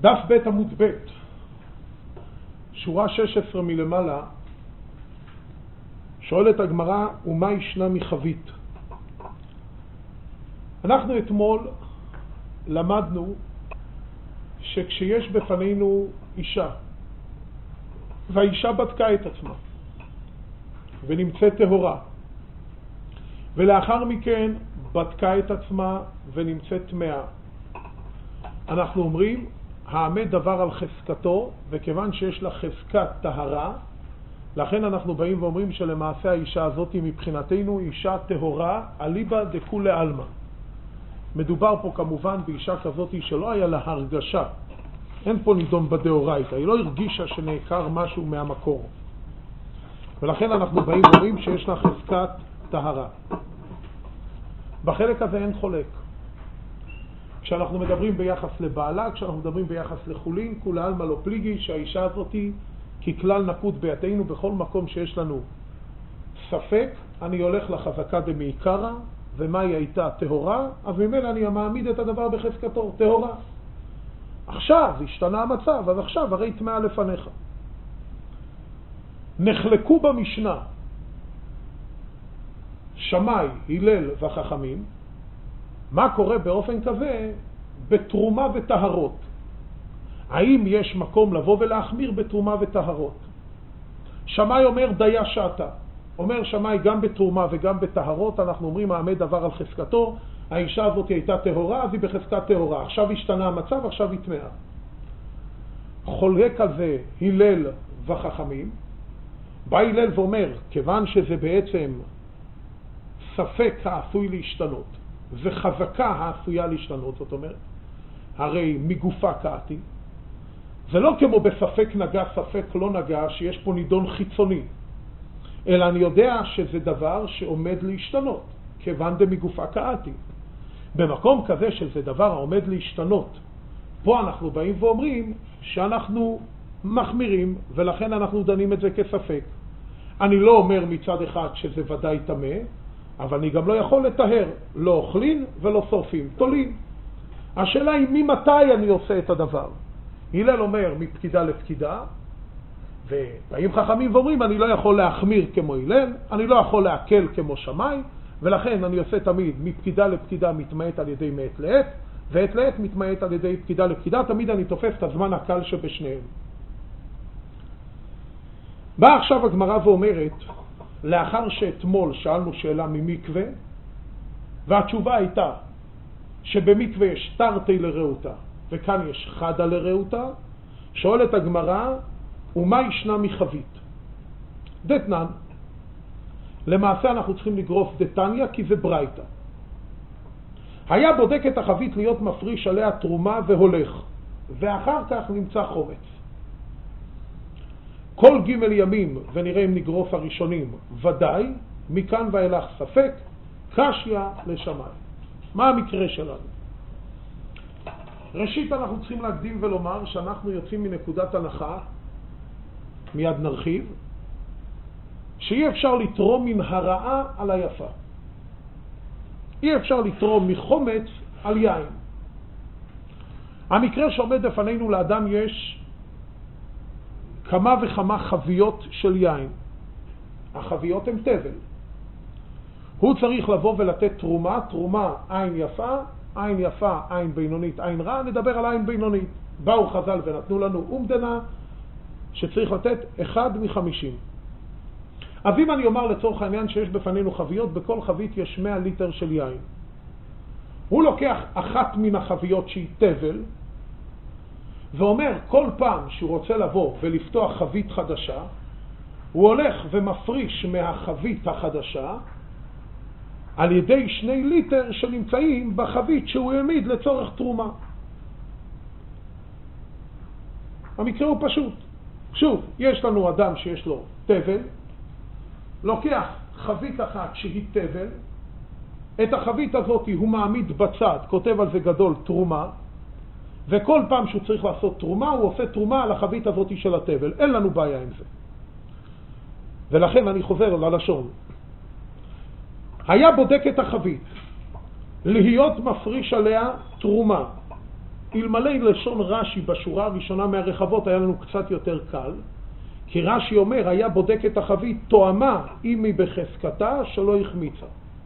דף ב' עמוד ב', שורה 16 מלמעלה, שואלת הגמרא, ומה ישנה מחבית? אנחנו אתמול למדנו שכשיש בפנינו אישה, והאישה בדקה את עצמה ונמצאת טהורה, ולאחר מכן בדקה את עצמה ונמצאת טמאה, אנחנו אומרים העמד דבר על חזקתו, וכיוון שיש לה חזקת טהרה, לכן אנחנו באים ואומרים שלמעשה האישה הזאת מבחינתנו אישה טהורה אליבא דכולי עלמא. מדובר פה כמובן באישה כזאת שלא היה לה הרגשה, אין פה נידון בדאורייתא, היא לא הרגישה שנעקר משהו מהמקור, ולכן אנחנו באים ואומרים שיש לה חזקת טהרה. בחלק הזה אין חולק. כשאנחנו מדברים ביחס לבעלה, כשאנחנו מדברים ביחס לחולין, כולי עלמא לא פליגי שהאישה הזאת ככלל נקוט בידינו בכל מקום שיש לנו ספק, אני הולך לחזקה דמעיקרא, ומה היא הייתה טהורה, אז ממילא אני מעמיד את הדבר בחזקתו, טהורה. עכשיו השתנה המצב, אז עכשיו הרי טמאה לפניך. נחלקו במשנה שמאי, הלל וחכמים, מה קורה באופן כזה בתרומה וטהרות? האם יש מקום לבוא ולהחמיר בתרומה וטהרות? שמאי אומר דיה שעתה. אומר שמאי גם בתרומה וגם בטהרות, אנחנו אומרים מעמד דבר על חזקתו, האישה הזאת הייתה טהורה, אז היא בחזקת טהורה. עכשיו השתנה המצב, עכשיו היא טמאה. חולק על זה הלל וחכמים. בא הלל ואומר, כיוון שזה בעצם ספק העשוי להשתנות, וחזקה העשויה להשתנות, זאת אומרת, הרי מגופה קעתי, זה לא כמו בספק נגע, ספק לא נגע, שיש פה נידון חיצוני, אלא אני יודע שזה דבר שעומד להשתנות, כיוון דמגופה קעתי. במקום כזה שזה דבר העומד להשתנות, פה אנחנו באים ואומרים שאנחנו מחמירים, ולכן אנחנו דנים את זה כספק. אני לא אומר מצד אחד שזה ודאי טמא, אבל אני גם לא יכול לטהר, לא אוכלים ולא שורפים, תולים. השאלה היא ממתי אני עושה את הדבר. הלל אומר מפקידה לפקידה, ובאים חכמים ואומרים אני לא יכול להחמיר כמו הלל, אני לא יכול להקל כמו שמאי, ולכן אני עושה תמיד מפקידה לפקידה מתמעט על ידי מעת לעת, ועת לעת מתמעט על ידי פקידה לפקידה, תמיד אני תופס את הזמן הקל שבשניהם. באה עכשיו הגמרא ואומרת, לאחר שאתמול שאלנו שאלה ממקווה, והתשובה הייתה שבמקווה יש תרתי לרעותה, וכאן יש חדה לרעותה, שואלת הגמרא, ומה ישנה מחבית? דתנן, למעשה אנחנו צריכים לגרוף דתניה כי זה ברייתא. היה בודק את החבית להיות מפריש עליה תרומה והולך, ואחר כך נמצא חומץ. כל ג' ימים, ונראה אם נגרוף הראשונים, ודאי, מכאן ואילך ספק, קשיא לשמאי. מה המקרה שלנו? ראשית אנחנו צריכים להקדים ולומר שאנחנו יוצאים מנקודת הנחה, מיד נרחיב, שאי אפשר לתרום מן הרעה על היפה. אי אפשר לתרום מחומץ על יין. המקרה שעומד בפנינו, לאדם יש כמה וכמה חביות של יין. החביות הן תבל. הוא צריך לבוא ולתת תרומה, תרומה עין יפה, עין יפה, עין בינונית, עין רע, נדבר על עין בינונית. באו חז"ל ונתנו לנו אומדנה שצריך לתת 1 מ-50. אז אם אני אומר לצורך העניין שיש בפנינו חביות, בכל חבית יש 100 ליטר של יין. הוא לוקח אחת מן החביות שהיא תבל, ואומר כל פעם שהוא רוצה לבוא ולפתוח חבית חדשה, הוא הולך ומפריש מהחבית החדשה על ידי 2 ליטר שנמצאים בחבית שהוא העמיד לצורך תרומה. המקרה הוא פשוט. שוב, יש לנו אדם שיש לו תבל, לוקח חבית אחת שהיא תבל, את החבית הזאת הוא מעמיד בצד, כותב על זה גדול תרומה, וכל פעם שהוא צריך לעשות תרומה, הוא עושה תרומה על החבית הזאת של התבל. אין לנו בעיה עם זה. ולכן אני חוזר ללשון. היה בודק את החבית, להיות מפריש עליה תרומה, אלמלא לשון רש"י בשורה הראשונה מהרחבות היה לנו קצת יותר קל, כי רש"י אומר, היה בודק את החבית תואמה אם היא בחזקתה שלא החמיצה.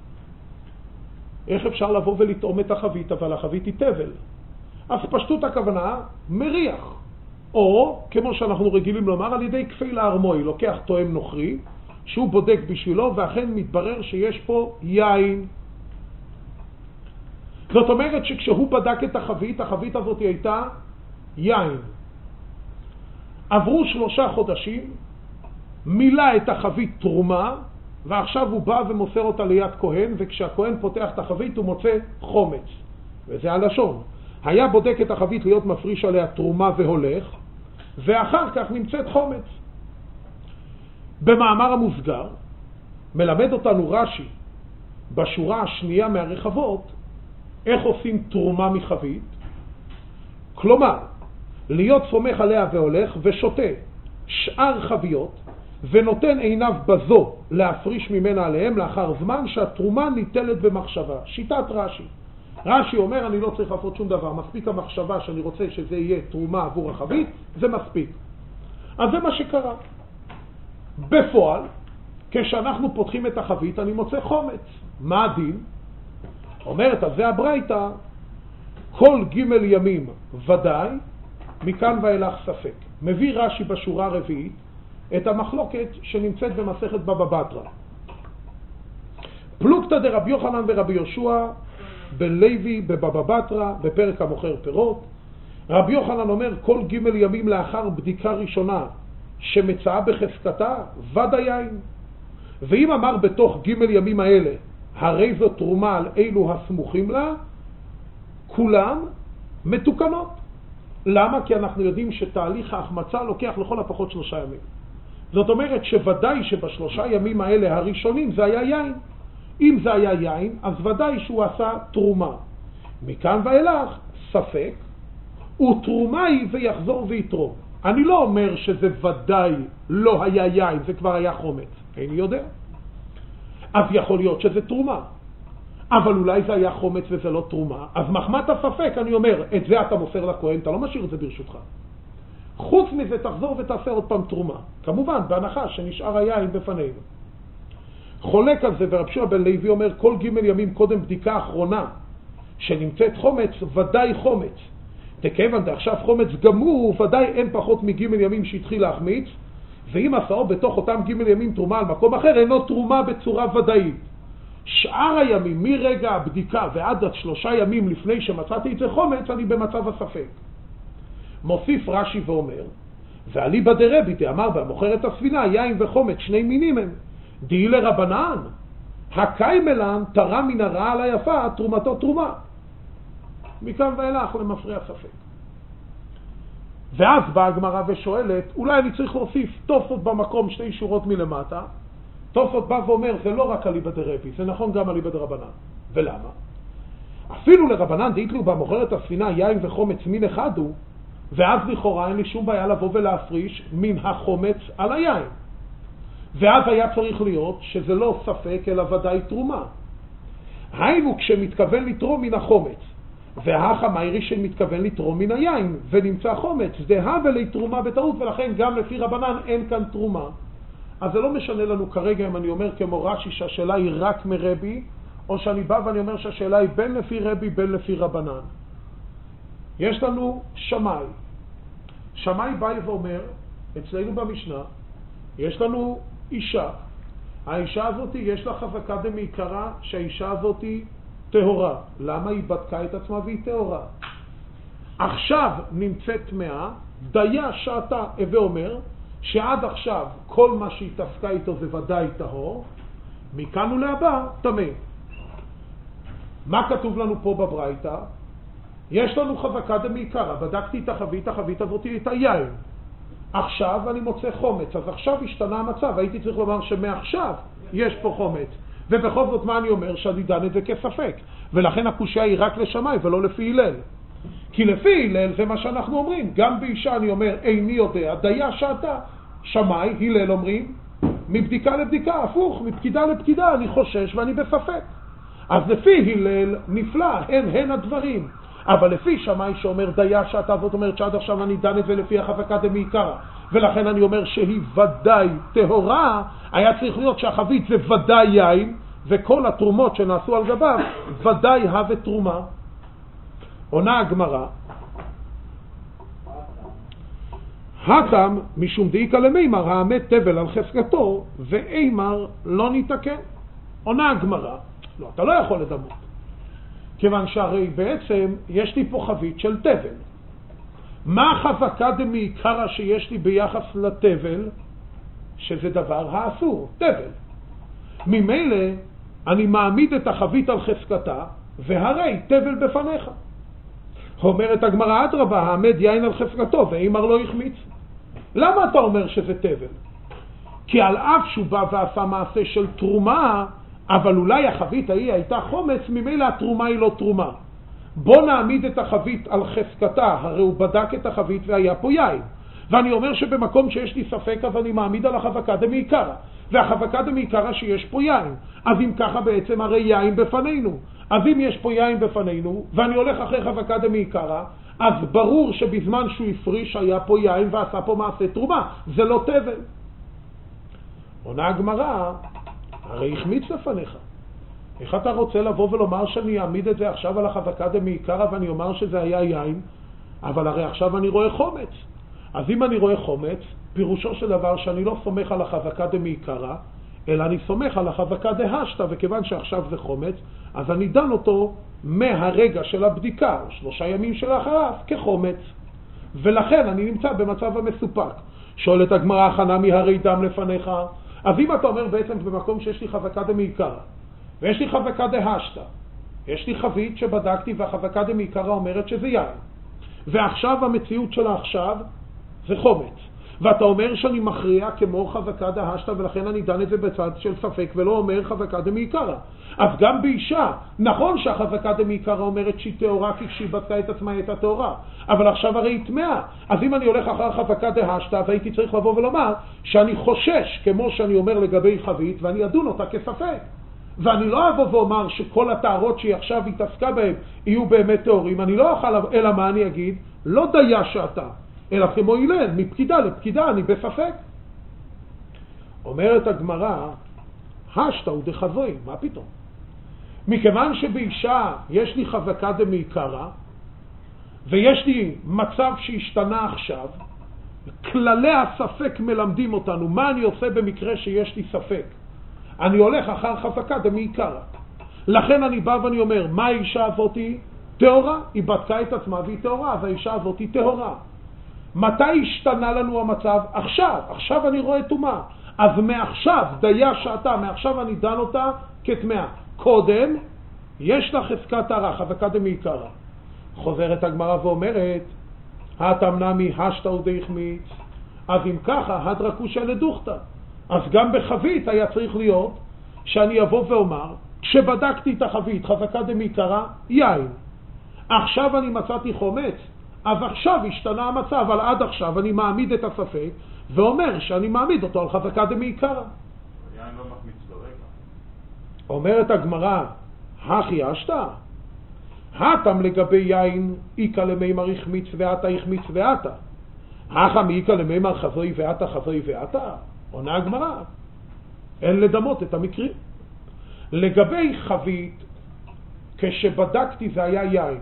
איך אפשר לבוא ולטעום את החבית, אבל החבית היא תבל? אז פשטות הכוונה, מריח. או, כמו שאנחנו רגילים לומר, על ידי כפיל הארמוי, לוקח תואם נוכרי, שהוא בודק בשבילו, ואכן מתברר שיש פה יין. זאת אומרת שכשהוא בדק את החבית הזאת הייתה יין. עברו 3 חודשים, מילא את החבית תרומה, ועכשיו הוא בא ומוסר אותה ליד כהן, וכשהכהן פותח את החבית הוא מוצא חומץ. וזה הלשון. היה בודק את החבית להיות מפריש עליה תרומה והולך, ואחר כך נמצאת חומץ. במאמר המוסגר, מלמד אותנו רש"י, בשורה השנייה מהרחבות, איך עושים תרומה מחבית. כלומר, להיות סומך עליה והולך ושותה שאר חביות, ונותן עיניו בזו להפריש ממנה עליהם לאחר זמן שהתרומה ניטלת במחשבה. שיטת רש"י. רש"י אומר, אני לא צריך לעשות שום דבר, מספיק המחשבה שאני רוצה שזה יהיה תרומה עבור החבית, זה מספיק. אז זה מה שקרה. בפועל, כשאנחנו פותחים את החבית, אני מוצא חומץ. מה הדין? אומרת, אז זה הברייתא, כל ג' ימים ודאי, מכאן ואילך ספק. מביא רש"י בשורה הרביעית את המחלוקת שנמצאת במסכת בבא בתרא. פלוגתא דרבי יוחנן ורבי יהושע בלוי בבבא בתרא בפרק המוכר פירות. רבי יוחנן אומר, כל ג' ימים לאחר בדיקה ראשונה שמצאה בחזקתה ודאי יין. ואם אמר בתוך ג' ימים האלה, הרי זו תרומה על אלו הסמוכים לה, כולם מתוקנות. למה? כי אנחנו יודעים שתהליך ההחמצה לוקח לכל הפחות 3 ימים. זאת אומרת שוודאי שב3 ימים האלה הראשונים זה היה יין. אם זה היה יין, אז ודאי שהוא עשה תרומה. מכאן ואילך, ספק, ותרומה היא ויחזור ויתרום. אני לא אומר שזה ודאי לא היה יין, זה כבר היה חומץ. איני יודע. אז יכול להיות שזה תרומה. אבל אולי זה היה חומץ וזה לא תרומה. אז מחמת הספק, אני אומר, את זה אתה מוסר לכהן, אתה לא משאיר את זה ברשותך. חוץ מזה תחזור ותעשה עוד פעם תרומה. כמובן, בהנחה שנשאר היין בפנינו. חולק על זה, ורב יהושע בן לוי אומר, כל ג' ימים קודם בדיקה אחרונה שנמצאת חומץ, ודאי חומץ. תכיוון עכשיו חומץ גמור, ודאי אין פחות מג' ימים שהתחיל להחמיץ, ואם עשאו בתוך אותם ג' ימים תרומה על מקום אחר, אינו תרומה בצורה ודאית. שאר הימים, מרגע הבדיקה ועד 3 ימים לפני שמצאתי את זה חומץ, אני במצב הספק. מוסיף רש"י ואומר, ואליבא דרבי דאמר והמוכר את הספינה, יין וחומץ, 2 מינים הם. די לרבנן, הקיימלן תרה מן הרעה על היפה, תרומתו תרומה. מכאן ואילך למפריע ספק. ואז באה הגמרא ושואלת, אולי אני צריך להוסיף תוספות במקום 2 שורות מלמטה. תוספות בא ואומר, זה לא רק אליבא דרבי, זה נכון גם אליבא דרבנן. ולמה? אפילו לרבנן דאיתלו במוכר את הספינה, יין וחומץ מין אחד הוא, ואז לכאורה אין לי שום בעיה לבוא ולהפריש מן החומץ על היין. ואז היה צריך להיות שזה לא ספק אלא ודאי תרומה. היינו כשמתכוון לתרום מן החומץ, והחמיירי שמתכוון לתרום מן היין, ונמצא חומץ, דהה ולי תרומה בטעות, ולכן גם לפי רבנן אין כאן תרומה. אז זה לא משנה לנו כרגע אם אני אומר כמו רש"י שהשאלה היא רק מרבי, או שאני בא ואני אומר שהשאלה היא בין לפי רבי בין לפי רבנן. יש לנו שמאי. שמאי בא ואומר, אצלנו במשנה, יש לנו אישה. האישה הזאת יש לה חזקה דמעיקרא שהאישה הזאת טהורה. למה? היא בדקה את עצמה והיא טהורה. עכשיו נמצאת טמאה, דיה שעתה, הווה אומר, שעד עכשיו כל מה שהיא תפקה איתו זה ודאי טהור, מכאן ולהבא טמא. מה כתוב לנו פה בברייתא? יש לנו חזקה דמעיקרא, בדקתי את החבית הזאת הייתה יין. עכשיו אני מוצא חומץ, אז עכשיו השתנה המצב, הייתי צריך לומר שמעכשיו יש פה חומץ. ובכל זאת מה אני אומר? שאני דן את זה כספק. ולכן הקושיה היא רק לשמאי ולא לפי הלל. כי לפי הלל זה מה שאנחנו אומרים. גם באישה אני אומר איני יודע, דיה שעתה. שמאי, הלל אומרים, מבדיקה לבדיקה, הפוך, מפקידה לפקידה, אני חושש ואני בספק. אז לפי הלל נפלא, הן הדברים. אבל לפי שמאי שאומר דיה שעתה, זאת אומרת שעד עכשיו אני דן את זה לפי החזקה דמעיקרא, ולכן אני אומר שהיא ודאי טהורה, היה צריך להיות שהחבית זה ודאי יין, וכל התרומות שנעשו על גביו ודאי הווה תרומה. עונה הגמרא, הטם משום דאיקא למימר האמת תבל על חזקתו ואימר לא ניתקן. עונה הגמרא, לא, אתה לא יכול לדמות, כיוון שהרי בעצם יש לי פה חבית של תבל. מה החזקה דמעיקרא שיש לי ביחס לתבל? שזה דבר האסור, תבל. ממילא אני מעמיד את החבית על חזקתה, והרי תבל בפניך. אומרת הגמרא, אדרבה, העמד יין על חזקתו ואימר לא יחמיץ. למה אתה אומר שזה תבל? כי על אף שהוא בא ועשה מעשה של תרומה, אבל אולי החבית ההיא הייתה חומץ, ממילא התרומה היא לא תרומה. בוא נעמיד את החבית על חזקתה, הרי הוא בדק את החבית והיה פה יין. ואני אומר שבמקום שיש לי ספק, אז אני מעמיד על החזקה דמעיקרא, והחזקה דמעיקרא שיש פה יין. אז אם ככה בעצם הרי יין בפנינו. אז אם יש פה יין בפנינו, ואני הולך אחרי חזקה דמעיקרא, אז ברור שבזמן שהוא הפריש היה פה יין ועשה פה מעשה תרומה. זה לא תבל. עונה הגמרא, הרי החמיץ לפניך. איך אתה רוצה לבוא ולומר שאני אעמיד את זה עכשיו על החזקה דמעיקרא ואני אומר שזה היה יין, אבל הרי עכשיו אני רואה חומץ. אז אם אני רואה חומץ, פירושו של דבר שאני לא סומך על החזקה דמעיקרא, אלא אני סומך על החזקה דהשתא, וכיוון שעכשיו זה חומץ, אז אני דן אותו מהרגע של הבדיקה, 3 ימים שלאחריו, כחומץ. ולכן אני נמצא במצב המסופק. שואלת הגמרא, חנמי הרי דם לפניך. אז אם אתה אומר בעצם במקום שיש לי חזקה דמעיקרא, ויש לי חזקה דהשתא, יש לי חבית שבדקתי והחזקה דמעיקרא אומרת שזה יין, ועכשיו המציאות שלה עכשיו זה חומץ, ואתה אומר שאני מכריע כמו חזקה דהשתא, ולכן אני דן את זה בצד של ספק ולא אומר חזקה דמעיקרא. אז גם באישה, נכון שהחזקה דמעיקרא אומרת שהיא טהורה כי כשהיא בדקה את עצמה היא הייתה טהורה, אבל עכשיו הרי היא טמאה. אז אם אני הולך אחר חזקה דהשתא, אז הייתי צריך לבוא ולומר שאני חושש כמו שאני אומר לגבי חבית, ואני אדון אותה כספק, ואני לא אבוא ואומר שכל הטהרות שהיא עכשיו התעסקה בהם יהיו באמת טהורים. אני לא אוכל, אלא מה אני אגיד? לא דיה שעתה, אלא כמו הלל, מפקידה לפקידה, אני בספק. אומרת הגמרא, השתא הוא דחזוי, מה פתאום? מכיוון שבאישה יש לי חזקה דמעיקרא, ויש לי מצב שהשתנה עכשיו, כללי הספק מלמדים אותנו, מה אני עושה במקרה שיש לי ספק? אני הולך אחר חזקה דמעיקרא. לכן אני בא ואני אומר, מה האישה הזאת? טהורה, היא בדקה את עצמה והיא טהורה, אז האישה הזאת היא טהורה. מתי השתנה לנו המצב? עכשיו אני רואה טומאה. אז מעכשיו, דיה שעתה, מעכשיו אני דן אותה כטמאה. קודם, יש לה חזקת טהרה, חזקה דמעיקרא. חוזרת הגמרא ואומרת, הטם נמי השתא ודהחמיץ. אז אם ככה, הדרקושא לדוכתא. אז גם בחבית היה צריך להיות שאני אבוא ואומר, כשבדקתי את החבית, חזקה דמעיקרא, יין. עכשיו אני מצאתי חומץ, אז עכשיו השתנה המצב, אבל עד עכשיו אני מעמיד את הספק, ואומר שאני מעמיד אותו על חזקה דמעיקרא. יין לא מחמיץ ברגע. אומרת הגמרא, הכי אשתא? הטם לגבי יין, איקא למימר החמיץ ועתה החמיץ ועתה. הכם איקא למימר חזוי ועתה חזוי ועתה. עונה הגמרא, אין לדמות את המקרים. לגבי חבית, כשבדקתי זה היה יין.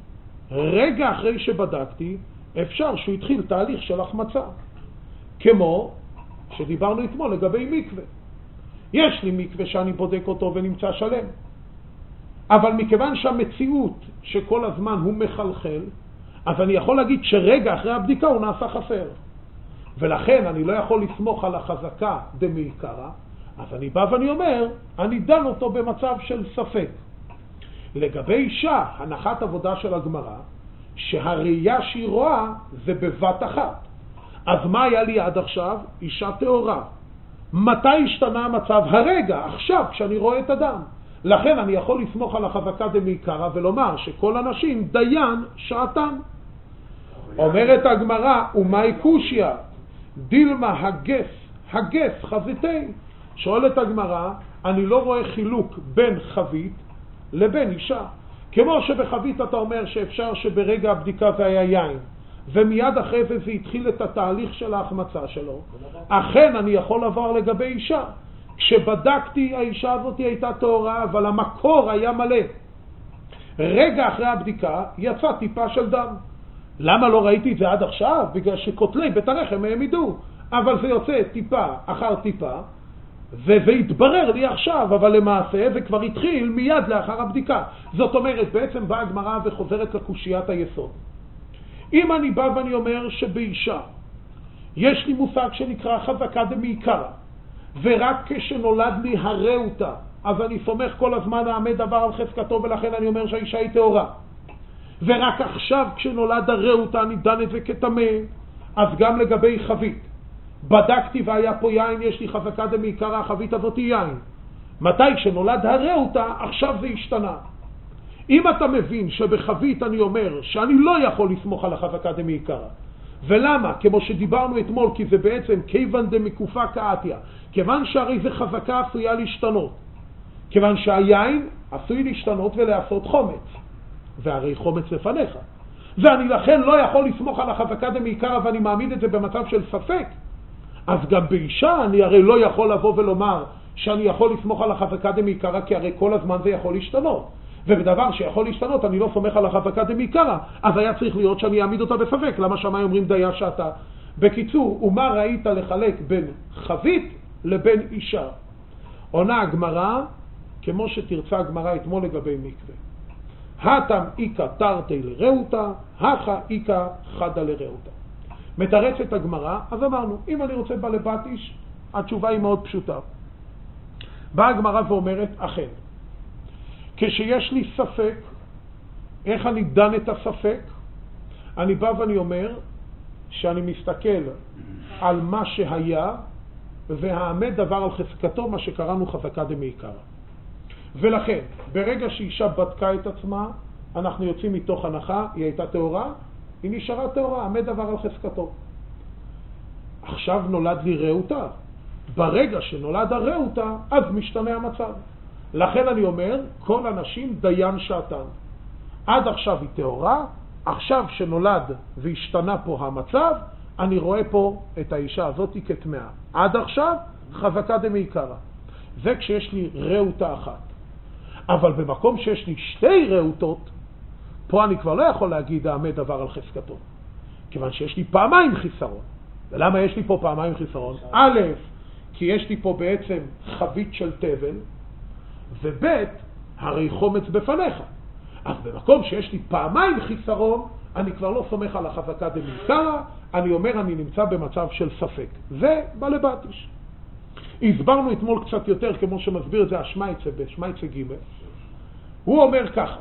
רגע אחרי שבדקתי, אפשר שהוא התחיל תהליך של החמצה. כמו שדיברנו אתמול לגבי מקווה. יש לי מקווה שאני בודק אותו ונמצא שלם. אבל מכיוון שהמציאות שכל הזמן הוא מחלחל, אז אני יכול להגיד שרגע אחרי הבדיקה הוא נעשה חסר. ולכן אני לא יכול לסמוך על החזקה דמעיקרא, אז אני בא ואני אומר, אני דן אותו במצב של ספק. לגבי אישה, הנחת עבודה של הגמרא, שהראייה שהיא רואה זה בבת אחת. אז מה היה לי עד עכשיו? אישה טהורה. מתי השתנה המצב? הרגע, עכשיו, כשאני רואה את הדם. לכן אני יכול לסמוך על החזקה דמעיקרא ולומר שכל אנשים דיין שעתן. אומרת הגמרא, ומאי קושיא? דילמה הגס חזיתי. שואלת הגמרא, אני לא רואה חילוק בין חבית לבין אישה. כמו שבחבית אתה אומר שאפשר שברגע הבדיקה זה היה יין, ומיד אחרי זה התחיל את התהליך של ההחמצה שלו, אכן אני יכול לעבור לגבי אישה. כשבדקתי האישה הזאת הייתה טהורה, אבל המקור היה מלא. רגע אחרי הבדיקה יצא טיפה של דם. למה לא ראיתי את זה עד עכשיו? בגלל שכותלי בית הרחם העמידו. אבל זה יוצא טיפה אחר טיפה, וזה התברר לי עכשיו, אבל למעשה זה כבר התחיל מיד לאחר הבדיקה. זאת אומרת, בעצם באה הגמרא וחוזרת לקושיית היסוד. אם אני בא ואני אומר שבאישה יש לי מושג שנקרא חזקה דמעיקרא, ורק כשנולד לי הרעותה, אז אני סומך כל הזמן העמד דבר על חזקתו, ולכן אני אומר שהאישה היא טהורה. ורק עכשיו כשנולד הרעותה אני דן את זה כטמא, אז גם לגבי חבית. בדקתי והיה פה יין, יש לי חזקה דמעיקרא, החבית הזאת היא יין. מתי כשנולד הרעותה, עכשיו זה השתנה. אם אתה מבין שבחבית אני אומר שאני לא יכול לסמוך על החזקה דמעיקרא, ולמה? כמו שדיברנו אתמול, כי זה בעצם כיוון דמקופה קאתיה, כיוון שהרי זה חזקה עשויה להשתנות, כיוון שהיין עשוי להשתנות ולעשות חומץ, והרי חומץ לפניך, ואני לכן לא יכול לסמוך על החזקה דמעיקרא ואני מעמיד את זה במצב של ספק. אז גם באישה אני הרי לא יכול לבוא ולומר שאני יכול לסמוך על החזקה דמעיקרא, כי הרי כל הזמן זה יכול להשתנות, ובדבר שיכול להשתנות אני לא סומך על החזקה דמעיקרא, אז היה צריך להיות שאני אעמיד אותה בספק. למה שמיים אומרים דיה שעתה? בקיצור, ומה ראית לחלק בין חבית לבין אישה? עונה הגמרא כמו שתרצה הגמרא אתמול לגבי מקווה. התם איקה תרתי לרעותה, הכה איקה חדה לרעותה. מתרצת הגמרא, אז אמרנו, אם אני רוצה בעלת איש, התשובה היא מאוד פשוטה. באה הגמרא ואומרת, אכן, כשיש לי ספק, איך אני דן את הספק? אני בא ואני אומר שאני מסתכל על מה שהיה, והעמד דבר על חזקתו, מה שקראנו חזקה דמעיקרא. ולכן, ברגע שאישה בדקה את עצמה, אנחנו יוצאים מתוך הנחה, היא הייתה טהורה, היא נשארה טהורה, עמד דבר על חזקתו. עכשיו נולד לי רעותה. ברגע שנולד הרעותה, אז משתנה המצב. לכן אני אומר, כל אנשים דיין שעתן. עד עכשיו היא טהורה, עכשיו שנולד והשתנה פה המצב, אני רואה פה את האישה הזאת כטמאה. עד עכשיו חזקה דמעיקרא. זה כשיש לי רעותה אחת. אבל במקום שיש לי שתי רעותות, פה אני כבר לא יכול להגיד העמד דבר על חזקתו. כיוון שיש לי פעמיים חיסרון. ולמה יש לי פה פעמיים חיסרון? א', כי יש לי פה בעצם חבית של תבל, וב', הרי חומץ בפניך. אז במקום שיש לי פעמיים חיסרון, אני כבר לא סומך על החזקה דמעיקרא, אני אומר אני נמצא במצב של ספק. זה בעלת איש. הסברנו אתמול קצת יותר, כמו שמסביר את זה השמייצה בשמייצה ג'. הוא אומר ככה,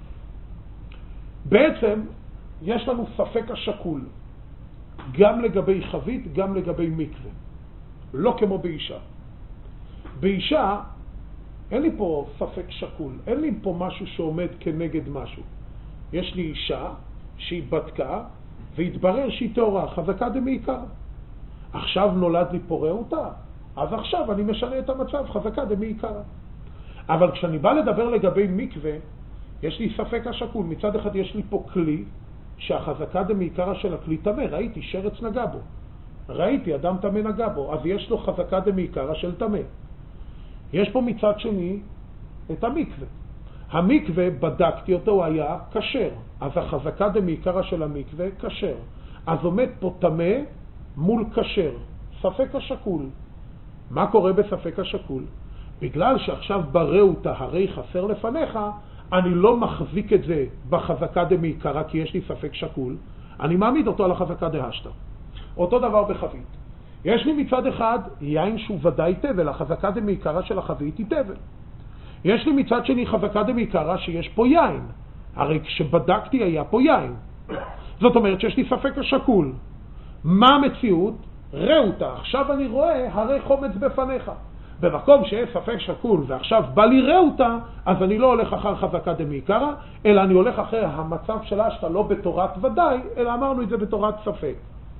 בעצם יש לנו ספק השקול, גם לגבי חבית, גם לגבי מקווה. לא כמו באישה. באישה, אין לי פה ספק שקול, אין לי פה משהו שעומד כנגד משהו. יש לי אישה שהיא בדקה, והתברר שהיא טהורה, חזקה דמעיקרא. עכשיו נולד לי פה רעותה, אז עכשיו אני משנה את המצב, חזקה דמעיקרא. אבל כשאני בא לדבר לגבי מקווה, יש לי ספק השקול. מצד אחד יש לי פה כלי, שהחזקה דמעיקרא של הכלי טמא, ראיתי שרץ נגע בו, ראיתי אדם טמא נגע בו, אז יש לו חזקה דמעיקרא של טמא. יש פה מצד שני את המקווה. המקווה, בדקתי אותו, הוא היה כשר, אז החזקה דמעיקרא של המקווה כשר. אז עומד פה טמא מול כשר, ספק השקול. מה קורה בספק השקול? בגלל שעכשיו ברעותה הרי חסר לפניך, אני לא מחזיק את זה בחזקה דמעיקרא כי יש לי ספק שקול, אני מעמיד אותו על החזקה דהשתא. אותו דבר בחבית. יש לי מצד אחד יין שהוא ודאי תבל, החזקה דמעיקרא של החבית היא תבל. יש לי מצד שני חזקה דמעיקרא שיש פה יין, הרי כשבדקתי היה פה יין. זאת אומרת שיש לי ספק השקול. מה המציאות? רעותה. עכשיו אני רואה הרי חומץ בפניך. במקום שיש ספק שקול ועכשיו בא לי רעותה, אז אני לא הולך אחר חזקה דמעיקרא, אלא אני הולך אחר המצב שלה שאתה לא בתורת ודאי, אלא אמרנו את זה בתורת ספק.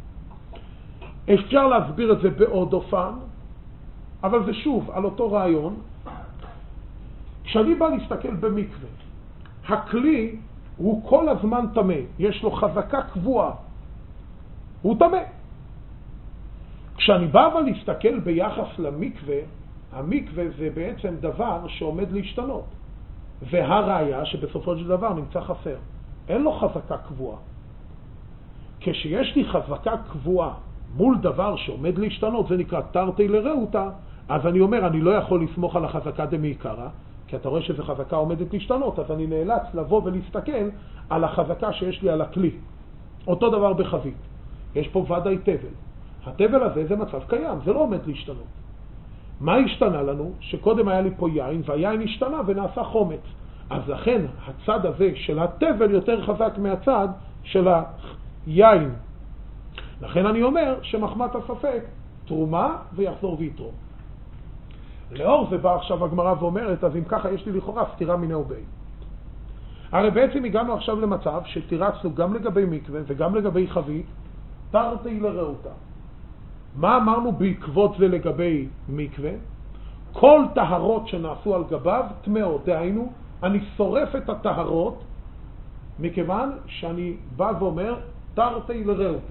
אפשר להסביר את זה בעוד אופן, אבל זה שוב על אותו רעיון. כשאני בא להסתכל במקווה, הכלי הוא כל הזמן טמא, יש לו חזקה קבועה, הוא טמא. כשאני בא אבל להסתכל ביחס למקווה, המקווה זה בעצם דבר שעומד להשתנות. והראיה שבסופו של דבר נמצא חסר. אין לו חזקה קבועה. כשיש לי חזקה קבועה מול דבר שעומד להשתנות, זה נקרא תרתי לרעותה, אז אני אומר, אני לא יכול לסמוך על החזקה דמעיקרא, כי אתה רואה שזו חזקה עומדת להשתנות, אז אני נאלץ לבוא ולהסתכל על החזקה שיש לי על הכלי. אותו דבר בחבית. יש פה ודאי תבל. התבל הזה זה מצב קיים, זה לא עומד להשתנות. מה השתנה לנו? שקודם היה לי פה יין, והיין השתנה ונעשה חומץ. אז לכן הצד הזה של התבל יותר חזק מהצד של היין. לכן אני אומר שמחמת הספק תרומה ויחזור ויתרום. לאור זה בא עכשיו הגמרא ואומרת, אז אם ככה יש לי לכאורה סתירה מיני ובי. הרי בעצם הגענו עכשיו למצב שתירצנו גם לגבי מקווה וגם לגבי חבית, תרתי לרעותה. מה אמרנו בעקבות זה לגבי מקווה? כל טהרות שנעשו על גביו טמאות, דהיינו, אני שורף את הטהרות מכיוון שאני בא ואומר תרתי לרעותה.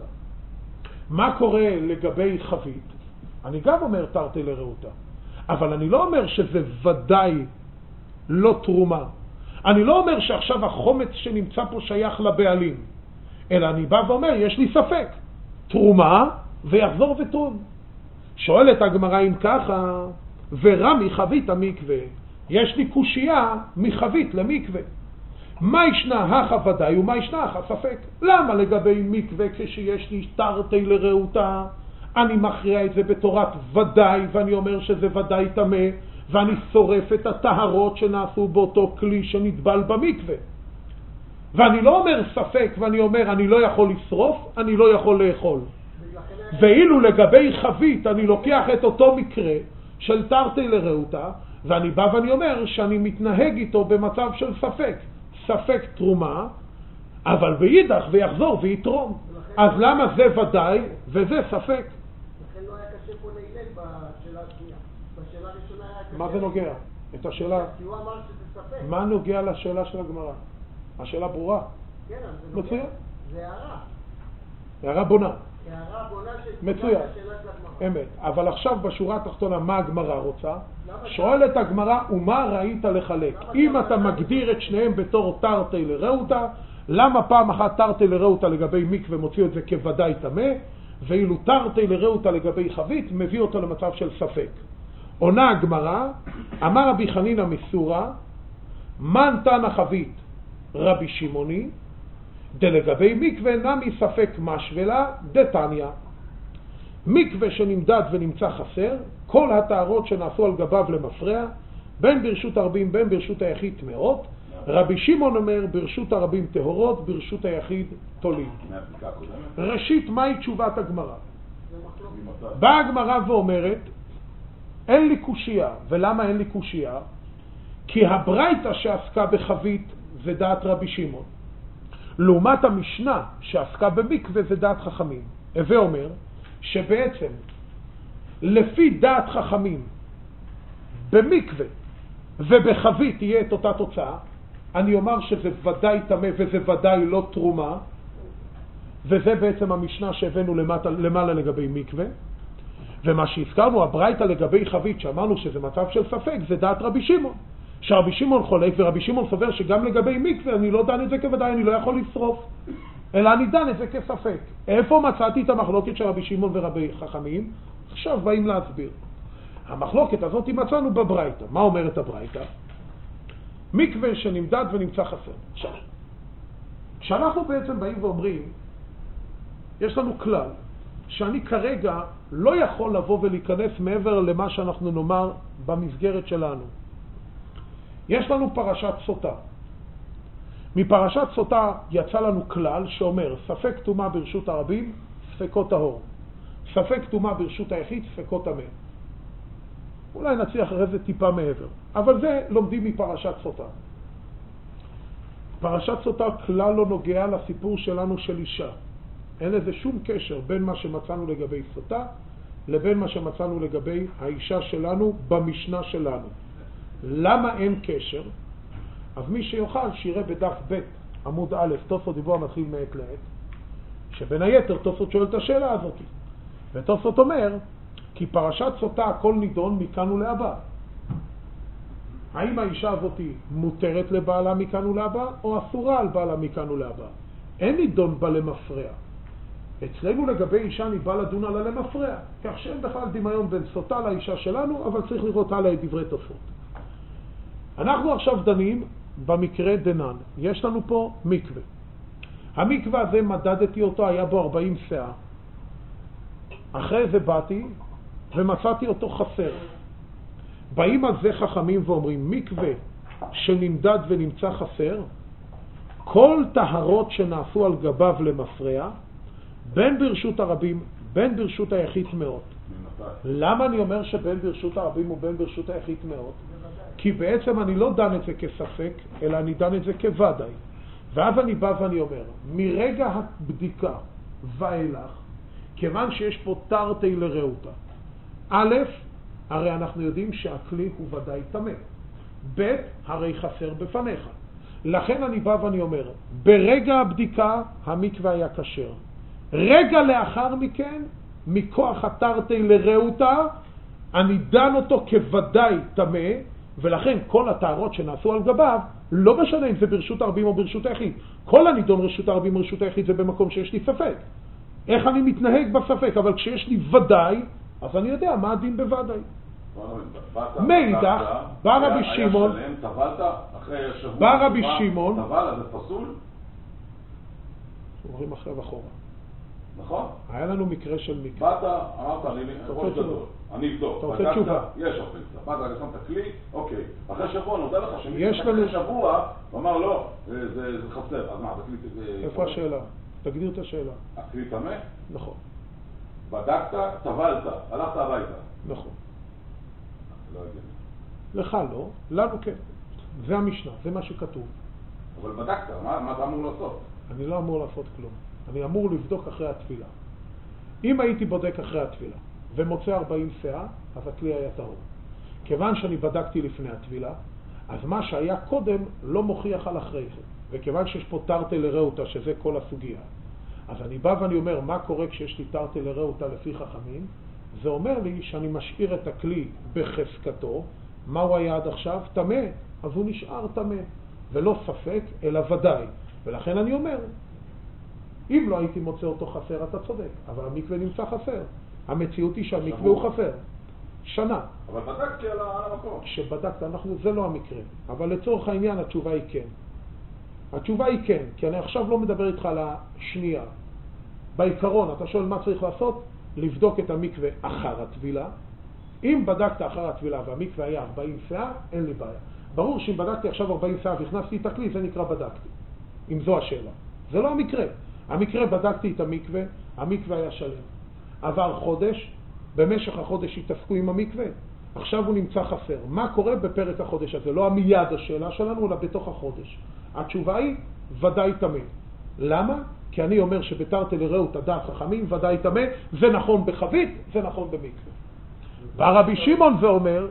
מה קורה לגבי חבית? אני גם אומר תרתי לרעותה, אבל אני לא אומר שזה ודאי לא תרומה. אני לא אומר שעכשיו החומץ שנמצא פה שייך לבעלים, אלא אני בא ואומר יש לי ספק, תרומה ויחזור ותרום. שואלת הגמרא אם ככה, ורמי חבית המקווה, יש לי קושייה מחבית למקווה. מה ישנה הכה ודאי ומה ישנה הכה ספק? למה לגבי מקווה כשיש לי תרתי לרעותה, אני מכריע את זה בתורת ודאי, ואני אומר שזה ודאי טמא, ואני שורף את הטהרות שנעשו באותו כלי שנטבל במקווה. ואני לא אומר ספק, ואני אומר אני לא יכול לשרוף, אני לא יכול לאכול. ואילו לגבי חבית אני לוקח את אותו מקרה של תרתי לרעותה, ואני בא ואני אומר שאני מתנהג איתו במצב של ספק. ספק תרומה, אבל בידך ויחזור ויתרום. אז למה זה ודאי וזה ספק? לכן לא היה קשה פה להילל בשאלה השנייה. בשאלה הראשונה היה קשה. מה זה נוגע? את השאלה... כי הוא אמר שזה ספק. מה נוגע לשאלה של הגמרא? השאלה ברורה. כן, זה נוגע. מצוין. זה הערה. הערה בונה. הערה בונה מצוין. השאלה של הגמרא. אמת. אבל עכשיו בשורה התחתונה מה הגמרא רוצה? שואלת הגמרא, ומה ראית לחלק? אם אתה מגדיר את שניהם בתור תרתי לרעותה, למה פעם אחת תרתי לרעותה לגבי מקווה מוציא את זה כוודאי טמא, ואילו תרתי לרעותה לגבי חבית מביא אותו למצב של ספק? עונה הגמרא, אמר רבי חנינא מסורא, מן תנא חבית רבי שמעוני, דלגבי מקווה נמי ספק משווה דתניא. מקווה שנמדד ונמצא חסר, כל הטהרות שנעשו על גביו למפרע, בין ברשות הרבים בין ברשות היחיד טמאות. רבי שמעון אומר ברשות הרבים טהורות, ברשות היחיד תולים. ראשית, מהי תשובת הגמרא? באה הגמרא ואומרת, אין לי קושייה. ולמה אין לי קושייה? כי הברייתא שעסקה בחבית זה דעת רבי שמעון, לעומת המשנה שעסקה במקווה זה דעת חכמים. הווה אומר שבעצם לפי דעת חכמים במקווה ובחבית תהיה את אותה תוצאה. אני אומר שזה ודאי טמא וזה ודאי לא תרומה, וזה בעצם המשנה שהבאנו למעלה לגבי מקווה. ומה שהזכרנו, הברייתא לגבי חבית שאמרנו שזה מצב של ספק, זה דעת רבי שמעון, שרבי שמעון חולק, ורבי שמעון סובר שגם לגבי מקווה אני לא דן את זה כוודאי, אני לא יכול לשרוף, אלא אני דן את זה כספק. איפה מצאתי את המחלוקת של רבי שמעון ורבי חכמים? עכשיו באים להסביר. המחלוקת הזאת מצאנו בברייתא. מה אומרת הברייתא? מקווה שנמדד ונמצא חסר. כשאנחנו בעצם באים ואומרים, יש לנו כלל, שאני כרגע לא יכול לבוא ולהיכנס מעבר למה שאנחנו נאמר במסגרת שלנו. יש לנו פרשת סוטה. מפרשת סוטה יצא לנו כלל שאומר, ספק טומאה ברשות הרבים, ספקות טהור. ספק טומאה ברשות היחיד, ספקות טמא. אולי נצליח אחרי זה טיפה מעבר. אבל זה לומדים מפרשת סוטה. פרשת סוטה כלל לא נוגע לסיפור שלנו של אישה. אין לזה שום קשר בין מה שמצאנו לגבי סוטה לבין מה שמצאנו לגבי האישה שלנו במשנה שלנו. למה אין קשר? אז מי שיוכל שיראה בדף ב' עמוד א', תוספות דיבור מתחיל מעת לעת, שבין היתר תוספות שואל את השאלה הזאת. ותוספות אומר, כי פרשת סוטה הכל נידון מכאן ולהבא. האם האישה הזאת מותרת לבעלה מכאן ולהבא, או אסורה על בעלה מכאן ולהבא? אין נידון בה למפרע. אצלנו לגבי אישה אני בא לדון על למפרע, כך שאין בכלל דמיון בין סוטה לאישה שלנו, אבל צריך לראות הלאה את דברי תוספות. אנחנו עכשיו דנים במקרה דנן. יש לנו פה מקווה. המקווה הזה מדדתי אותו, היה בו 40 שאה. אחרי זה באתי ומצאתי אותו חסר. באים על זה חכמים ואומרים, מקווה שנמדד ונמצא חסר, כל טהרות שנעשו על גביו למפרע, בין ברשות הרבים, בין ברשות היחיד מאוד. למה אני אומר שבין ברשות הרבים ובין ברשות היחיד מאוד? כי בעצם אני לא דן את זה כספק, אלא אני דן את זה כוודאי. ואז אני בא ואני אומר, מרגע הבדיקה ואילך, כיוון שיש פה תרתי לרעותה, א', הרי אנחנו יודעים שהכלי הוא ודאי תמה. ב', הרי חסר בפניך. לכן אני בא ואני אומר, ברגע הבדיקה המקווה היה כשר. רגע לאחר מכן, מכוח התרתי לרעותה, אני דן אותו כוודאי תמה, ולכן כל הטהרות שנעשו על גביו, לא משנה אם זה ברשות הרבים או ברשות היחיד. כל הנידון רשות הרבים או רשות היחיד זה במקום שיש לי ספק. איך אני מתנהג בספק? אבל כשיש לי ודאי, אז אני יודע מה הדין בוודאי. מאידך, בא רבי שמעון, בא רבי שמעון, טבל, זה פסול? אומרים אחרי וחורה. נכון? היה לנו מקרה של מקרה. באת, אמרת, ראש גדול, אני אבדוק. אתה רוצה תשובה? יש אופציה. באת, אני שם את הכלי, אוקיי. אחרי שבוע נודע לך יש לנו... אחרי שבוע, הוא אמר לא, זה חסר. אז מה, זה כלי... איפה השאלה? תגדיר את השאלה. הכלי תמה? נכון. בדקת, טבלת, הלכת הביתה. נכון. לא יודע. לך לא, לנו כן. זה המשנה, זה מה שכתוב. אבל בדקת, מה אתה אמור לעשות? אני לא אמור לעשות כלום. אני אמור לבדוק אחרי התפילה. אם הייתי בודק אחרי התפילה ומוצא 40 שאה, אז הכלי היה טהור. כיוון שאני בדקתי לפני התפילה, אז מה שהיה קודם לא מוכיח על אחרי זה. וכיוון שיש פה תרתי לרעותה, שזה כל הסוגיה, אז אני בא ואני אומר, מה קורה כשיש לי תרתי לרעותה לפי חכמים? זה אומר לי שאני משאיר את הכלי בחזקתו. מה הוא היה עד עכשיו? תמה. אז הוא נשאר תמה. ולא ספק, אלא ודאי. ולכן אני אומר, אם לא הייתי מוצא אותו חסר, אתה צודק. אבל המקווה נמצא חסר. המציאות היא שהמקווה הוא חסר. שנה. אבל בדקתי על המקום. כשבדקת, זה לא המקרה. אבל לצורך העניין התשובה היא כן. התשובה היא כן, כי אני עכשיו לא מדבר איתך על השנייה. בעיקרון, אתה שואל מה צריך לעשות? לבדוק את המקווה אחר התבילה. אם בדקת אחר התבילה והמקווה היה 40 שאה, אין לי בעיה. ברור שאם בדקתי עכשיו 40 שאה והכנסתי את הכלי, זה נקרא בדקתי. אם זו השאלה. זה לא המקרה. המקרה בדקתי את המקווה, המקווה היה שלם. עבר חודש, במשך החודש התעסקו עם המקווה. עכשיו הוא נמצא חסר. מה קורה בפרק החודש הזה? לא המיד השאלה שלנו, אלא בתוך החודש. התשובה היא, ודאי תמה. למה? כי אני אומר שבתרתי לרעותה דעת חכמים, ודאי תמה, זה נכון בחבית, זה נכון במקווה. בא רבי שמעון ואומר,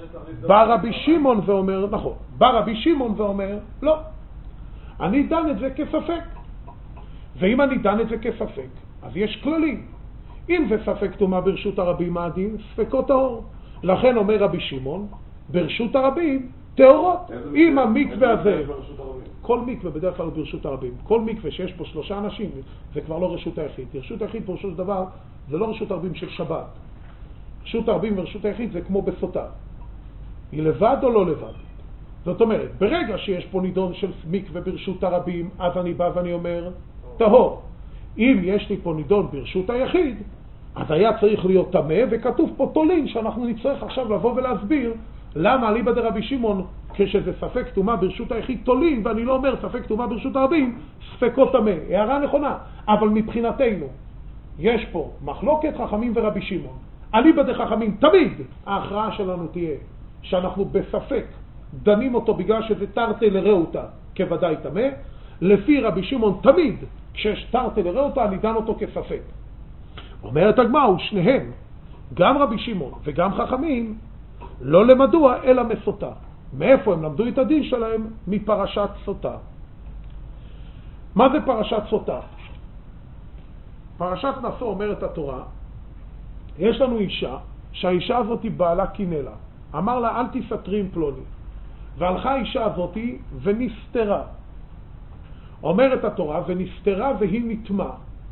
נכון, בא רבי שמעון ואומר, לא. אני דן את זה כספק. ואם אני דן את זה כספק, אז יש כללים. אם זה ספק טומאה ברשות הרבים, מה הדין? ספקו טהור. לכן אומר רבי שמעון, ברשות הרבים, טהורות. אם המקווה הזה, כל מקווה בדרך כלל ברשות הרבים, כל מקווה שיש פה 3 אנשים, זה כבר לא רשות היחיד. רשות היחיד פירושו של דבר, זה לא רשות הרבים של שבת. רשות הרבים ורשות היחיד זה כמו בסוטה. היא לבד או לא לבד? זאת אומרת, ברגע שיש פה נידון של מקווה ברשות הרבים, אז אני בא ואני אומר, טהור. אם יש לי פה נידון ברשות היחיד, אז היה צריך להיות תמה, וכתוב פה תולין, שאנחנו נצטרך עכשיו לבוא ולהסביר למה אליבא דרבי שמעון, כשזה ספק טומאה ברשות היחיד תולין, ואני לא אומר ספק טומאה ברשות הרבים, ספקו תמה. הערה נכונה, אבל מבחינתנו, יש פה מחלוקת חכמים ורבי שמעון. אליבא דחכמים, תמיד ההכרעה שלנו תהיה שאנחנו בספק דנים אותו בגלל שזה תרתי לרעותה כוודאי תמה. לפי רבי שמעון תמיד כשיש תרתי לרעותה אני דן אותו כספק. אומרת הגמרא, ושניהם, גם רבי שמעון וגם חכמים, לא למדוע אלא מסוטה. מאיפה הם למדו את הדין שלהם? מפרשת סוטה. מה זה פרשת סוטה? פרשת נשוא אומרת התורה, יש לנו אישה, שהאישה הזאת היא בעלה קינלה. אמר לה, אל תסתרי עם פלוני. והלכה האישה הזאת ונסתרה. אומרת התורה, ונסתרה והיא נטמעה.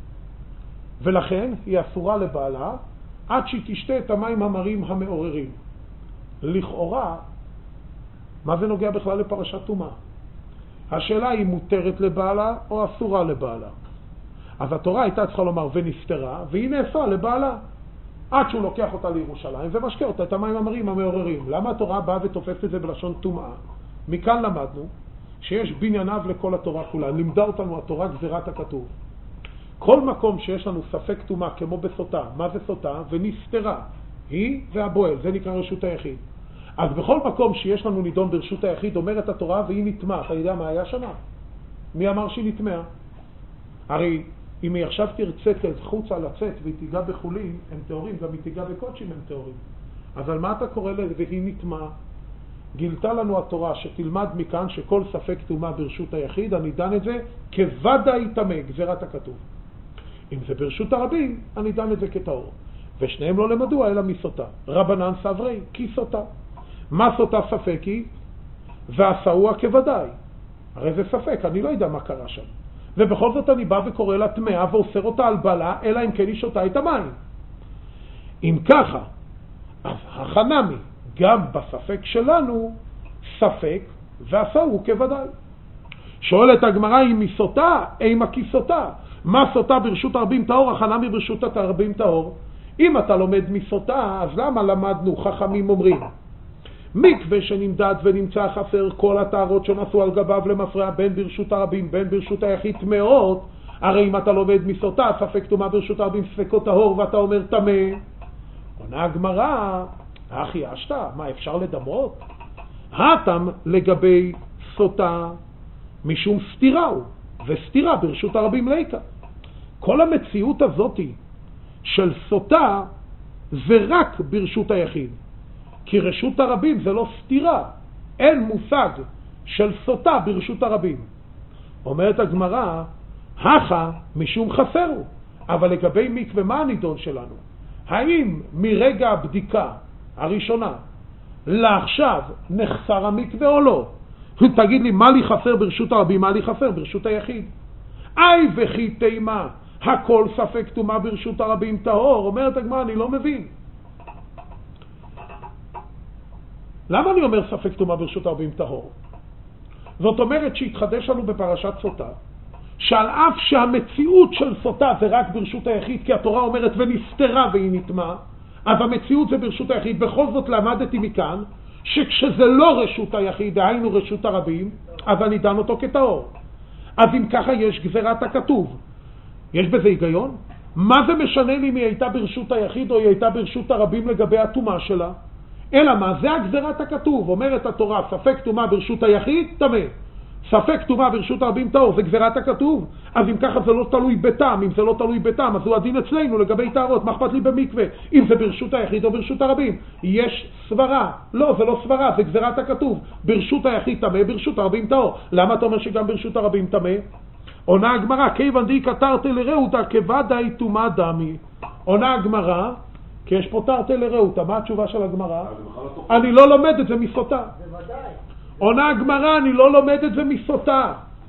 ולכן היא אסורה לבעלה, עד שהיא תשתה את המים המרים המעוררים. לכאורה, מה זה נוגע בכלל לפרשת טומאה? השאלה היא מותרת לבעלה או אסורה לבעלה. אז התורה הייתה צריכה לומר ונסתרה, והיא נאסרה לבעלה. עד שהוא לוקח אותה לירושלים ומשקה אותה את המים המרים המעוררים. למה התורה באה ותופסת את זה בלשון טומאה? מכאן למדנו שיש בנייניו לכל התורה כולה. לימדה אותנו התורה גזירת הכתוב. כל מקום שיש לנו ספק טומאה כמו בסוטה, מה זה סוטה? ונסתרה, היא והבועל, זה נקרא רשות היחיד. אז בכל מקום שיש לנו נידון ברשות היחיד, אומרת התורה והיא נטמעה. אתה יודע מה היה שמה? מי אמר שהיא נטמעה? הרי אם היא עכשיו תרצה חוצה לצאת והיא תיגע בחולים, הם תיאורים, גם היא תיגע בקודשים הם תיאורים. אז על מה אתה קורא לזה והיא נטמעה? גילתה לנו התורה שתלמד מכאן שכל ספק טומאה ברשות היחיד, אני דן את זה כוודאי טמא, גזירת הכתוב. אם זה ברשות הרבים, אני דן את זה כטהור. ושניהם לא למדוע אלא מסוטה. רבנן סברי, כי סוטה. מה סוטה ספק היא? ועשאוה כוודאי. הרי זה ספק, אני לא יודע מה קרה שם. ובכל זאת אני בא וקורא לה טמאה ואוסר אותה על בעלה, אלא אם כן היא שותה את המים. אם ככה, אז החנמי, גם בספק שלנו, ספק ועשאוה כוודאי. שואלת הגמרא אם מסוטה, אימה כי סוטה. מה סוטה ברשות הרבים טהור, החנמי ברשות הרבים טהור? אם אתה לומד מסוטה, אז למה למדנו? חכמים אומרים, מקווה שנמדד ונמצא חסר כל הטהרות שנעשו על גביו למפרע, בין ברשות הרבים בין ברשות היחיד טמאות. הרי אם אתה לומד מסוטה, ספק טומאה ברשות הרבים ספקו טהור, ואתה אומר טמא. עונה הגמרא, אחי אשתה, מה אפשר לדמות? הטם לגבי סוטה משום סתירה הוא, וסתירה ברשות הרבים ליקה. כל המציאות הזאת של סוטה זה רק ברשות היחיד, כי רשות הרבים זה לא סתירה, אין מושג של סוטה ברשות הרבים. אומרת הגמרא, הכה משום חסר הוא. אבל לגבי מקווה, מה הנידון שלנו? האם מרגע הבדיקה הראשונה לעכשיו נחסר המקווה או לא? תגיד לי, מה לי חסר ברשות הרבים, מה לי חסר ברשות היחיד? אי וכי תימה, הכל ספק טומאה ברשות הרבים טהור. אומרת הגמרא, אני לא מבין. למה אני אומר ספק טומאה ברשות הרבים טהור? זאת אומרת שהתחדש לנו בפרשת סוטה, שעל אף שהמציאות של סוטה זה רק ברשות היחיד, כי התורה אומרת ונסתרה והיא נטמעה, אז המציאות זה ברשות היחיד. בכל זאת למדתי מכאן שכשזה לא רשות היחיד, דהיינו רשות הרבים, אז אני דן אותו כטהור. אז אם ככה יש גזירת הכתוב, יש בזה היגיון? מה זה משנה לי אם היא הייתה ברשות היחיד או היא הייתה ברשות הרבים לגבי הטומאה שלה? אלא מה? זה הגזירת הכתוב. אומרת התורה, ספק טומאה ברשות היחיד, טמא. ספק טומאה ברשות הרבים טהור, זה גזירת הכתוב. אז אם ככה זה לא תלוי בטעם, אם זה לא תלוי בטעם, אז הוא הדין אצלנו לגבי טהרות. מה אכפת לי במקווה? אם זה ברשות היחיד או ברשות הרבים. יש סברה. לא, זה לא סברה, זה גזירת הכתוב. ברשות היחיד טמא, ברשות הרבים טהור. למה אתה אומר שגם ברשות הרבים טמא? עונה הגמרא, כיוון די כתרתי לרעותה כוודאי טומאה דמי. עונה הגמרא, כי יש פה תרתי לרעותה. מה התשובה של הגמרא? אני לא לומד את זה מסוטה. בוודאי. עונה הגמרא, אני לא לומד את זה מסוטה,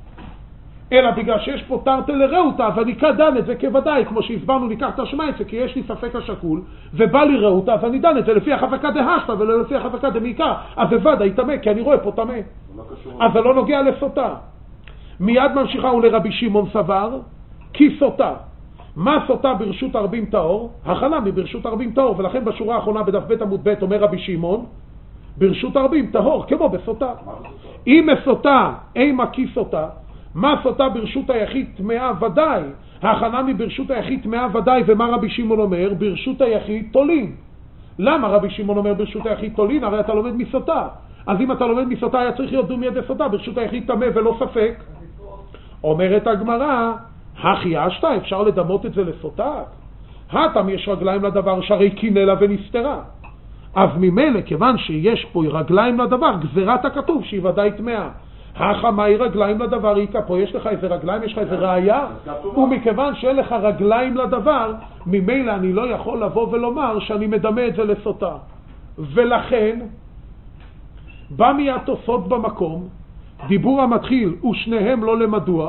אלא בגלל שיש פה תרתי לרעותה, אז אני דן את זה כוודאי, כמו שהסברנו, ניקח את השמע את זה, כי יש לי ספק השקול, ובא לי רעותה, אז אני דן את זה לפי החזקה דהשתא, ולא לפי החזקה דמעיקר, אז זה ודאי טמא, כי אני רואה פה טמא. אז זה לא נוגע לסוטה. מיד ממשיכה ולרבי שמעון סבר, כי סוטה. מה סוטה ברשות הרבים טהור? החנמי ברשות הרבים טהור, ולכן בשורה האחרונה בדף ב' עמוד ב' אומר רבי שמעון, ברשות הרבים טהור כמו בסוטה. אם בסוטה אימה כי סוטה, מה סוטה ברשות היחיד טמאה ודאי, החנמי ברשות היחיד טמאה ודאי. ומה רבי שמעון אומר? ברשות היחיד תולין. למה רבי שמעון אומר ברשות היחיד תולין? הרי אתה לומד מסוטה. אז אם אתה לומד מסוטה היה צריך להיות דומיה דסוטה, ברשות היחיד טמא ולא ספק. אומרת הגמרא, הכי אשתה, אפשר לדמות את זה לסוטה? הטם יש רגליים לדבר שהרי קינלה ונסתרה. אז ממילא, כיוון שיש פה רגליים לדבר, גזירת הכתוב שהיא ודאי טמאה. החמאי רגליים לדבר, היא פה יש לך איזה רגליים, יש לך איזה ראיה, ומכיוון שאין לך רגליים לדבר, ממילא אני לא יכול לבוא ולומר שאני מדמה את זה לסוטה. ולכן, בא מיד תוספות במקום, דיבור המתחיל ושניהם לא למדוע,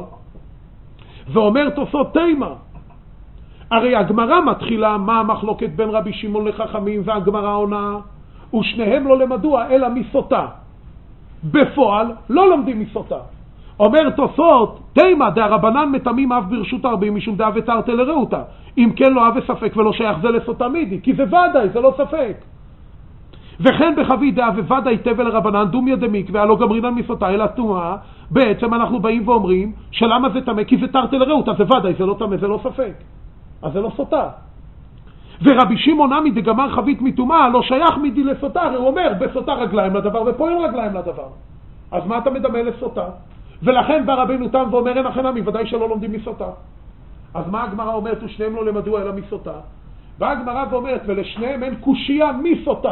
ואומר תוספות תימה. הרי הגמרא מתחילה מה המחלוקת בין רבי שמעון לחכמים, והגמרא עונה, ושניהם לא למדוע אלא מסוטה. בפועל לא לומדים מסוטה. אומר תוספות תימה דרבנן מטמאים אף ברשות הרבים משום דעה ותרתי לרעותה. אם כן לא אהבה ספק ולא שייך זה לסוטה מידי, כי זה ודאי, זה לא ספק. וכן בחבית דעה וודאי תבל רבנן דומיה דמיק והלא גמרינן מסוטה אלא טומאה. בעצם אנחנו באים ואומרים שלמה זה טמא? כי זה תרתי לרעותה, זה ודאי, זה לא טמא, זה לא ספק, אז זה לא סוטה. ורבי שמעון עמי דגמר חבית מטומאה לא שייך מידי לסוטה, הרי הוא אומר בסוטה רגליים לדבר ופה אין רגליים לדבר, אז מה אתה מדמה לסוטה? ולכן בא רבינו תם ואומר אין לכן עמי, ודאי שלא לומדים מסוטה. אז מה הגמרא אומרת? ושניהם לא למדוע אלא מסוטה. באה הגמרא ואומרת ולשניהם אין קושיה מסוטה,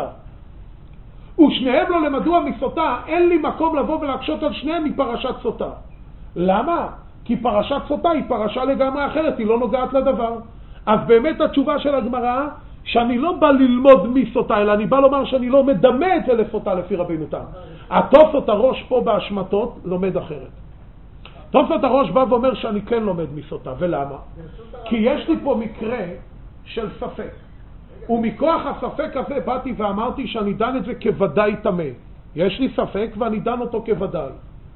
ושניהם לא למדוע מסוטה, אין לי מקום לבוא ולהקשות על שניהם מפרשת סוטה. למה? כי פרשת סוטה היא פרשה לגמרי אחרת, היא לא נוגעת לדבר. אז באמת התשובה של הגמרא, שאני לא בא ללמוד מסוטה, אלא אני בא לומר שאני לא מדמה את זה לסוטה לפי רבינו תם. התוספות הראש פה בהשמטות לומד אחרת. תוספות הראש בא ואומר שאני כן לומד מסוטה, ולמה? כי יש לי פה מקרה של ספק. ומכוח הספק הזה באתי ואמרתי שאני דן את זה כוודאי טמא. יש לי ספק ואני דן אותו כוודאי.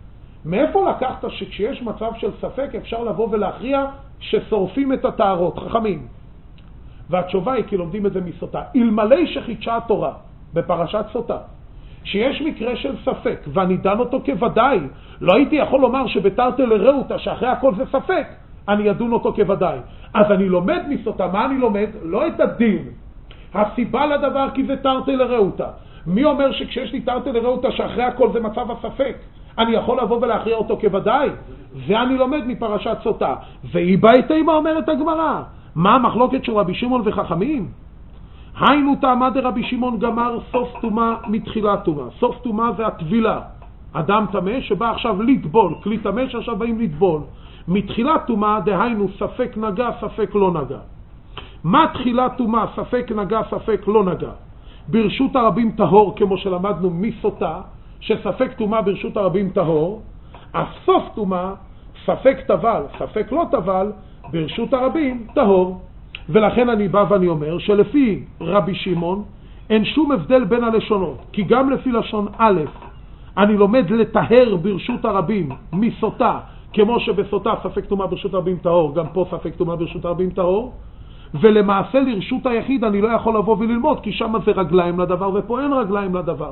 מאיפה לקחת שכשיש מצב של ספק אפשר לבוא ולהכריע ששורפים את הטהרות, חכמים? והתשובה היא כי לומדים את זה מסוטה. אלמלא שחידשה התורה בפרשת סוטה, שיש מקרה של ספק ואני דן אותו כוודאי, לא הייתי יכול לומר שבתרתי לרעותה שאחרי הכל זה ספק, אני אדון אותו כוודאי. אז אני לומד מסוטה. מה אני לומד? לא את הדין, הסיבה לדבר, כי זה תרתי לרעותה. מי אומר שכשיש לי תרתי לרעותה שאחרי הכל זה מצב הספק, אני יכול לבוא ולהכריע אותו כוודאי? זה אני לומד מפרשת סוטה. והיא באיתי מה אומרת הגמרא? מה המחלוקת של רבי שמעון וחכמים? היינו טעמה דרבי שמעון גמר סוף תומה מתחילת תומה. סוף תומה זה הטבילה. אדם טמא שבא עכשיו לטבול, כלי טמא שעכשיו באים לטבול. מתחילת תומה דהיינו ספק נגע ספק לא נגע. מה תחילת תומה? ספק נגע ספק לא נגע. ברשות הרבים טהור, כמו שלמדנו מסוטה, שספק תומה ברשות הרבים טהור. הסוף תומה ספק טבל ספק לא טבל ברשות הרבים טהור. ולכן אני בא ואני אומר שלפי רבי שמעון אין שום הבדל בין הלשונות, כי גם לפי לשון א' אני לומד לטהר ברשות הרבים מסוטה, כמו שבסוטה ספק תומה ברשות הרבים טהור, גם פה ספק תומה ברשות הרבים טהור. ולמעשה לרשות היחיד אני לא יכול לבוא וללמוד, כי שם זה רגליים לדבר ופה אין רגליים לדבר.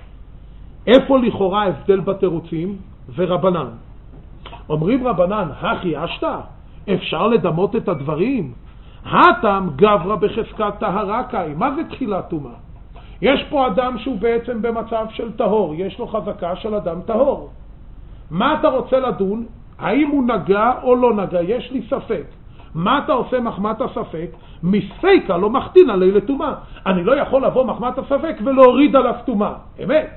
איפה לכאורה הבדל בתירוצים? ורבנן אומרים רבנן, הכי אשתה, אפשר לדמות את הדברים. הטעם גברה בחזקת טהרה קאי. מה זה תחילת תומה? יש פה אדם שהוא בעצם במצב של טהור, יש לו חזקה של אדם טהור. מה אתה רוצה לדון? האם הוא נגע או לא נגע? יש לי ספק. מה אתה עושה מחמת הספק? מספיקה לא מחתין עלי לתומה. אני לא יכול לבוא מחמת הספק ולהוריד עליו תומה, אמת.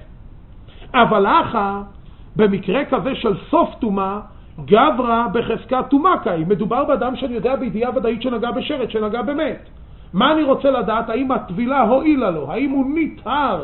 אבל אחא במקרה כזה של סוף תומה גברה בחזקת תומה קאי. מדובר באדם שאני יודע בידיעה ודאית שנגע בשרת, שנגע באמת. מה אני רוצה לדעת? האם הטבילה הועילה לו? האם הוא נטהר?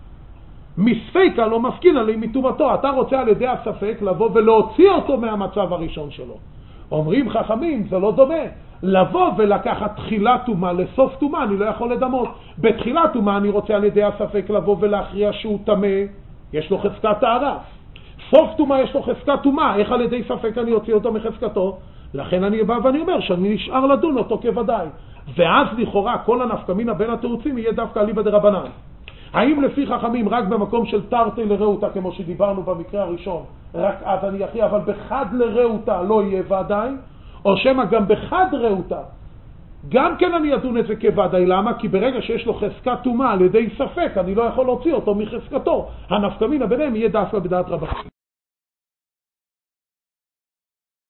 מספיקה לא מפקין עלי מתומתו. אתה רוצה על ידי הספק לבוא ולהוציא אותו מהמצב הראשון שלו. אומרים חכמים, זה לא דומה. לבוא ולקחת תחילת תומה לסוף תומה אני לא יכול לדמות. בתחילת תומה אני רוצה על ידי הספק לבוא ולהכריע שהוא טמא, יש לו חזקת טהרה. סוף תומה יש לו חזקת תומה, איך על ידי ספק אני אוציא אותו מחזקתו? לכן אני בא ואני אומר שאני נשאר לדון אותו כוודאי. ואז לכאורה כל הנפקמינה בין התירוצים יהיה דווקא אליבא דרבנן. האם לפי חכמים רק במקום של תרתי לרעותה, כמו שדיברנו במקרה הראשון, רק אז אני אחי, אבל בחד לרעותה לא יהיה ודאי, או שמה גם בחד רעותה גם כן אני אדון את זה כוודאי. למה? כי ברגע שיש לו חזקת תומה על ידי ספק אני לא יכול להוציא אותו מחזקתו. הנפקמינה ביניהם יהיה דווקא בדעת רבנן.